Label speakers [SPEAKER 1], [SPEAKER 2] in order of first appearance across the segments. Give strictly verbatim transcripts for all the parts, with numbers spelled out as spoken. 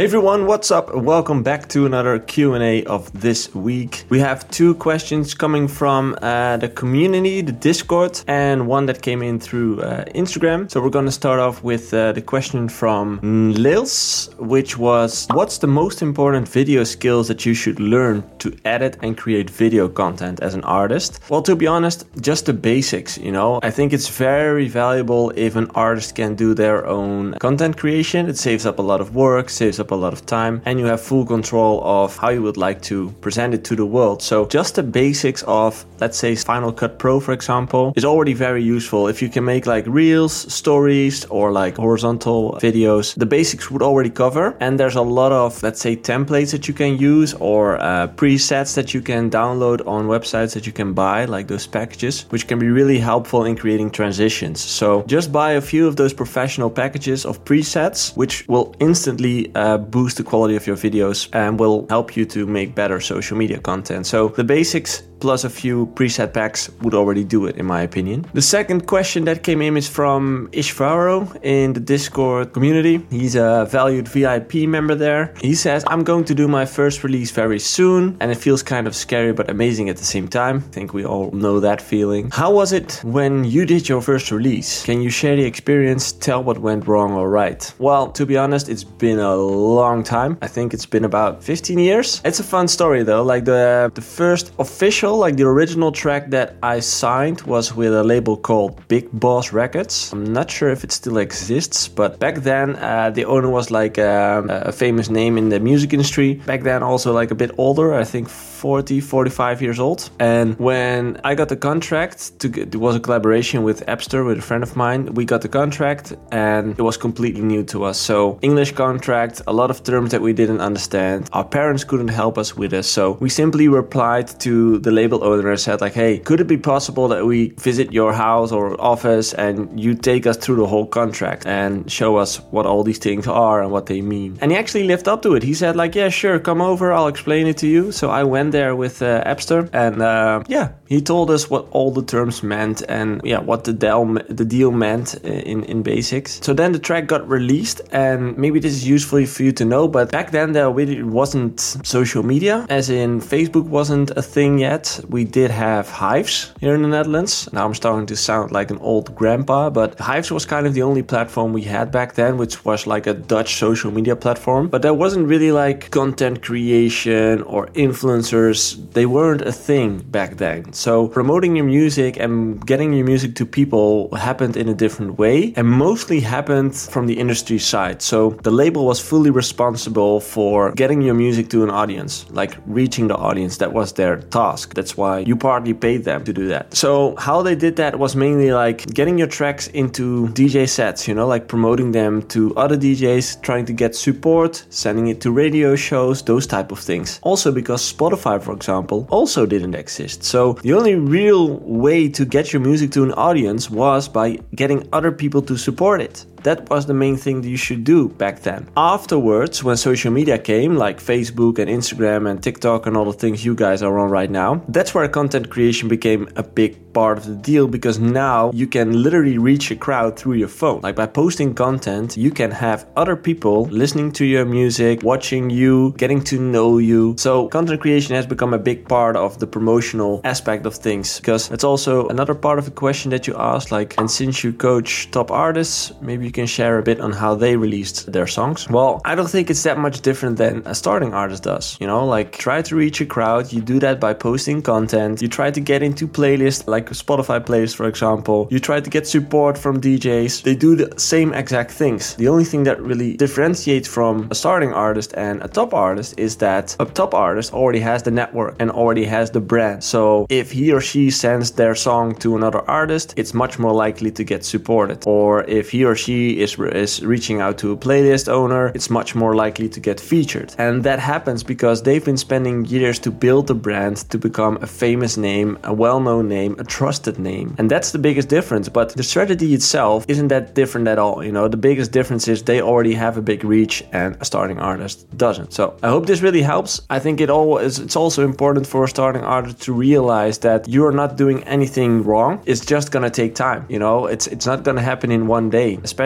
[SPEAKER 1] Hey everyone, what's up? Welcome back to another Q and A of this week. We have two questions coming from uh, the community, the Discord, and one that came in through uh, Instagram. So we're going to start off with uh, the question from Lils, which was, what's the most important video skills that you should learn to edit and create video content as an artist? Well, to be honest, just the basics, you know. I think it's very valuable if an artist can do their own content creation. It saves up a lot of work, saves up a lot of time, and you have full control of how you would like to present it to the world. So just the basics of, let's say, Final Cut Pro, for example, is already very useful. If you can make like reels, stories, or like horizontal videos, the basics would already cover. And there's a lot of, let's say, templates that you can use or uh, presets that you can download on websites that you can buy, like those packages, which can be really helpful in creating transitions. So just buy a few of those professional packages of presets, which will instantly uh, boost the quality of your videos and will help you to make better social media content. So the basics plus a few preset packs would already do it, in my opinion. The second question that came in is from Ishvaro in the Discord community. He's a valued V I P member there. He says, I'm going to do my first release very soon, and it feels kind of scary but amazing at the same time. I think we all know that feeling. How was it when you did your first release? Can you share the experience, tell what went wrong or right? Well, to be honest, it's been a long time. I think it's been about fifteen years. It's a fun story though. Like the, the first official, like the original track that I signed was with a label called Big Boss Records. I'm not sure if it still exists, but back then uh, the owner was like a, a famous name in the music industry. Back then also like a bit older, I think forty, forty-five years old. And when I got the contract, to get, it was a collaboration with Epster, with a friend of mine. We got the contract and it was completely new to us. So English contract, a lot of terms that we didn't understand. Our parents couldn't help us with this. So we simply replied to the label owner and said like, hey, could it be possible that we visit your house or office and you take us through the whole contract and show us what all these things are and what they mean? And he actually lived up to it. He said like, yeah, sure, come over, I'll explain it to you. So I went there with uh, Epster and uh, yeah, he told us what all the terms meant and yeah, what the deal, the deal meant in, in basics. So then the track got released, and maybe this is useful for you to know, but back then there really wasn't social media, as in Facebook wasn't a thing yet. We did have Hives here in the Netherlands. Now I'm starting to sound like an old grandpa, but Hives was kind of the only platform we had back then, which was like a Dutch social media platform. But there wasn't really like content creation or influencers. They weren't a thing back then. So promoting your music and getting your music to people happened in a different way and mostly happened from the industry side. So the label was fully responsible for getting your music to an audience, like reaching the audience. That was their task. That's why you partly paid them to do that. So how they did that was mainly like getting your tracks into D J sets, you know, like promoting them to other D Js, trying to get support, sending it to radio shows, those type of things. Also because Spotify, for example, also didn't exist. So the only real way to get your music to an audience was by getting other people to support it. That was the main thing that you should do back then. Afterwards, when social media came, like Facebook and Instagram and TikTok and all the things you guys are on right now, that's where content creation became a big part of the deal, because now you can literally reach a crowd through your phone. Like by posting content, you can have other people listening to your music, watching you, getting to know you. So content creation has become a big part of the promotional aspect of things, because it's also another part of the question that you asked, like, and since you coach top artists, maybe you can share a bit on how they released their songs. Well, I don't think it's that much different than a starting artist does. You know, like try to reach a crowd. You do that by posting content. You try to get into playlists, like a Spotify playlist, for example. You try to get support from D Js. They do the same exact things. The only thing that really differentiates from a starting artist and a top artist is that a top artist already has the network and already has the brand. So if he or she sends their song to another artist, it's much more likely to get supported. Or if he or she Is, is reaching out to a playlist owner, it's much more likely to get featured. And that happens because they've been spending years to build the brand to become a famous name, a well-known name, a trusted name. And that's the biggest difference. But the strategy itself isn't that different at all. You know, the biggest difference is they already have a big reach and a starting artist doesn't. So I hope this really helps. I think it all is, it's also important for a starting artist to realize that you're not doing anything wrong. It's just gonna take time. You know, it's it's not gonna happen in one day, especially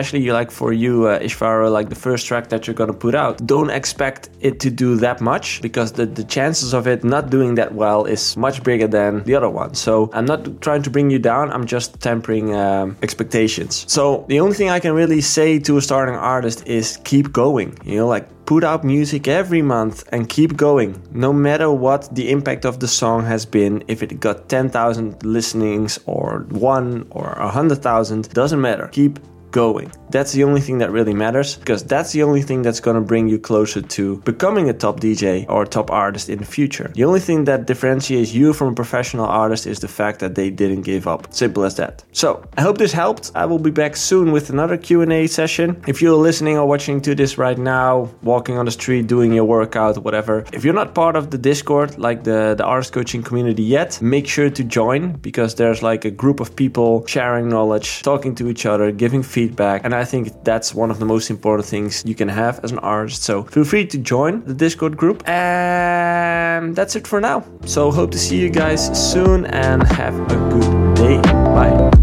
[SPEAKER 1] especially like for you, uh, Ishvara, like the first track that you're gonna put out, don't expect it to do that much, because the, the chances of it not doing that well is much bigger than the other one. So I'm not trying to bring you down, I'm just tempering um, expectations. So the only thing I can really say to a starting artist is keep going, you know, like put out music every month and keep going, no matter what the impact of the song has been. If it got ten thousand listenings or one or one hundred thousand, doesn't matter. Keep going. That's the only thing that really matters, because that's the only thing that's going to bring you closer to becoming a top D J or a top artist in the future. The only thing that differentiates you from a professional artist is the fact that they didn't give up. Simple as that. So I hope this helped. I will be back soon with another Q and A session. If you're listening or watching to this right now, walking on the street, doing your workout, whatever, if you're not part of the Discord, like the, the artist coaching community yet, make sure to join, because there's like a group of people sharing knowledge, talking to each other, giving feedback, and I think that's one of the most important things you can have as an artist. So feel free to join the Discord group. And that's it for now. So hope to see you guys soon, and have a good day. Bye.